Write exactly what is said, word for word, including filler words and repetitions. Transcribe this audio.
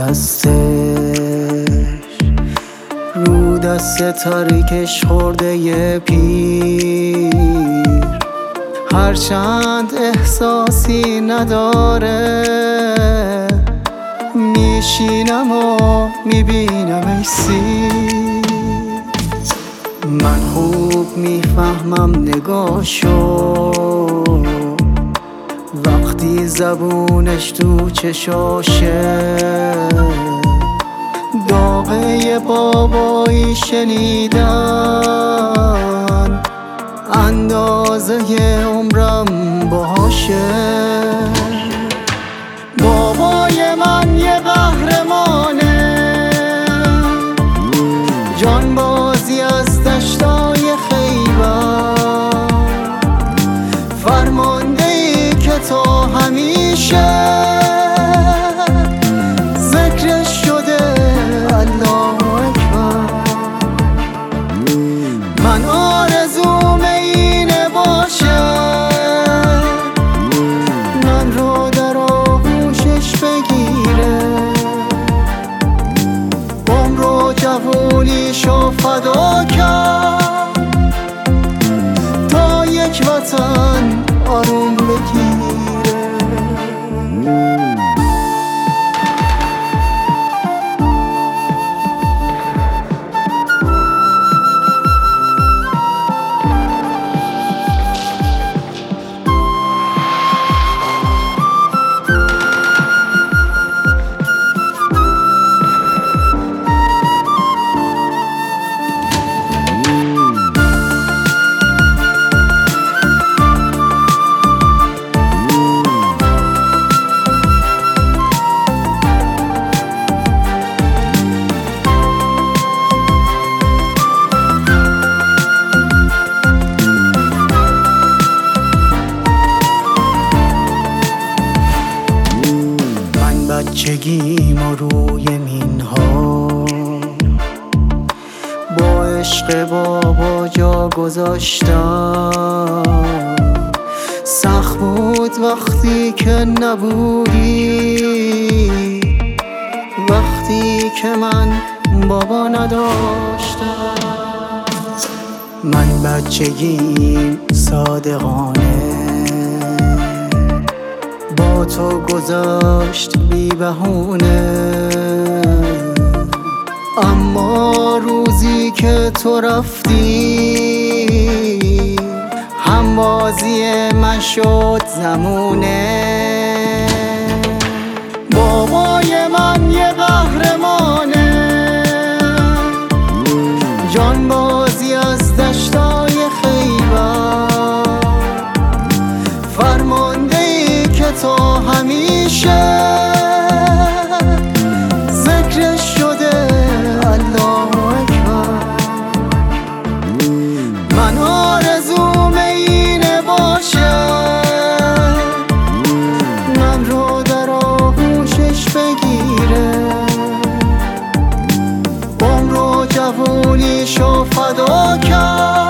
هستش رو دست تاریکش خورده یه پیر، هرچند احساسی نداره میشینم و میبینم ای سیر. من خوب میفهمم نگاشو وقتی زبونش تو چشاشه، داغه بابایی شنیدن اندازه عمرم باشه. بابای من یه قهرمانه، جانبازی از دشتای خیبر، فرمانده ای که تا همیشه ذکرش شده الله اکبر. من آرزوم اینه باشه من رو در آغوشش بگیره، عمر و جوونیشو فدا کرد تا یک وطن آروم بگیره. بچگیم و روی مینها با عشق بابا جا گذاشتم. سخت بود وقتی که نبودی، وقتی که من بابا نداشتم. من بچگیم صادقانه با تو گذاشت بی بهونه، اما روزی که تو رفتی همبازی من شد زمونه. بابای من یه قهرمانه، جانبازی از دشتای خیبر، فرمانده تا همیشه ذکرش شده الله اکبر. من آرزوم اینه باشه من رو در آغوشش بگیره، عمر و جوونیشو فدا کرد